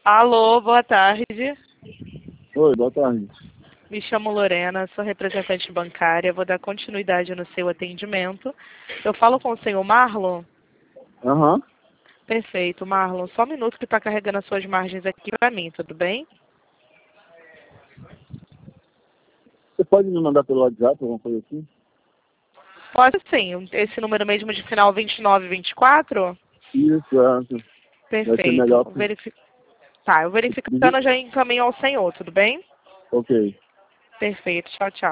Alô, boa tarde. Oi, boa tarde. Me chamo Lorena, sou representante bancária. Vou dar continuidade no seu atendimento. Eu falo com o senhor Marlon? Aham. Perfeito, Marlon. Só um minuto que está carregando as suas margens aqui para mim, tudo bem? Você pode me mandar pelo WhatsApp, alguma coisa assim? Pode sim. Esse número mesmo de final 2924? Isso, vai ser melhor. Perfeito. Tá, eu verificando já encaminho ao senhor, tudo bem? Ok. Perfeito. Tchau, tchau.